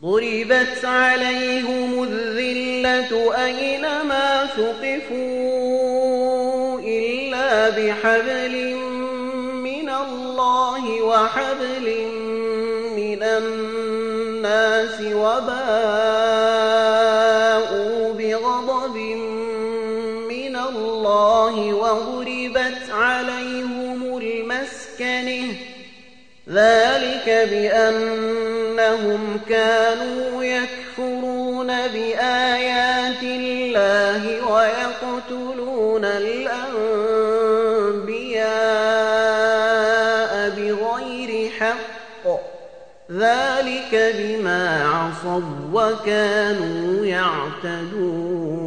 ضربت عليهم الذلة أينما ثقفوا إلا بحبل من الله وحبل من الناس وباءوا بغضب من الله وضربت عليهم المسكنة ذلك بأنهم كانوا يكفرون بآيات الله ويقتلون الأنبياء بغير حق ذلك بما عصوا وكانوا يعتدون